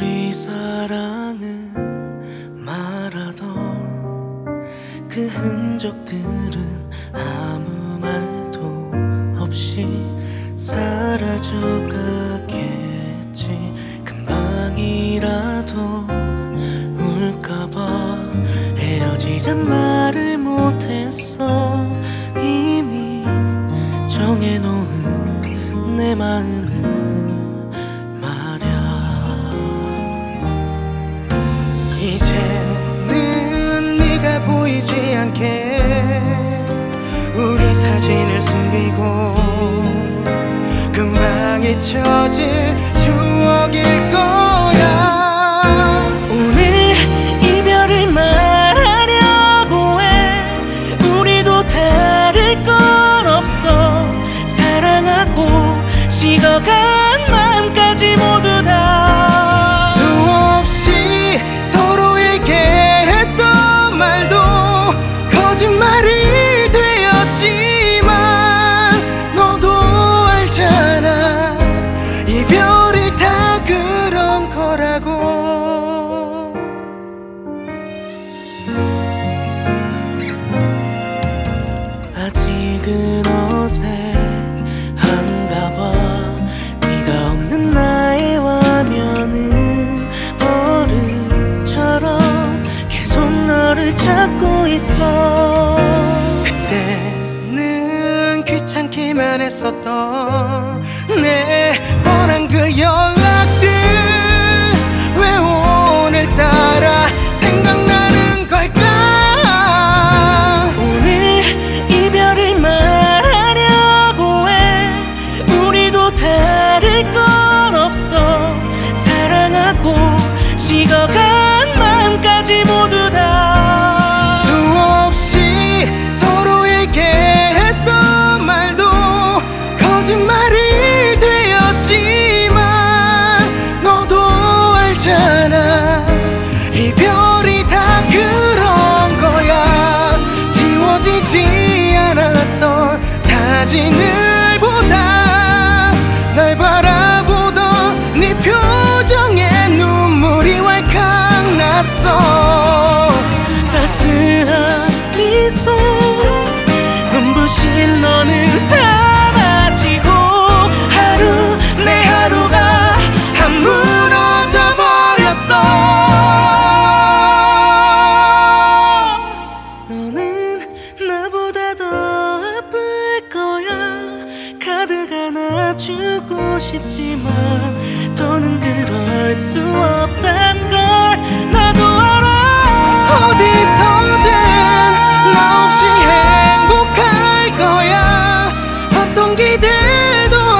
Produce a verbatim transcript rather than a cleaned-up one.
우리 사랑은 말하던 그 흔적들은 아무 말도 없이 사라져가겠지. 금방이라도 울까봐 헤어지잔 말을 못했어. 이미 정해놓은 내 마음은 말야. 이제는 네가 보이지 않게 우리 사진을 숨기고 금방 잊혀질 추억일 거야. 오늘 이별을 말하려고 해. 우리도 다를 건 없어. 사랑하고 식어간 마음까지 모두 다 수없이 서로에게 했던 말도 거짓말이 되었지만 너도 알잖아. 이별이 다 그런 거라고. 아직은 어색한가 봐. 네가 없는 나의 화면은 버릇처럼 계속 너를 찾고 있어. 그때는 귀찮기만 했었던 내 뻔한 그 연락들 왜 오늘따라 생각나는 걸까. 오늘 이별을 말하려고 해. 우리도 다를 건 없어. 사랑하고 식어간 마음까지 모두 다 수없이 서로에게 했던 말도 거짓말이 되었지만 너도 알잖아. 이별이 다 그런 거야. 지워지지 않았던 사진을 보다 날 바라보던 네 표정에 눈물이 왈칵 났어. 따스한 미소 눈부신 너는 사라지고 하루 내 하루가 다 무너져 버렸어. 너는 나보다 더 아플 거야. 가득 안아주고 싶지만 더는 그럴 수 없단 걸 나도 알아. 어디서든 나 없이 행복할 거야. 어떤 기대도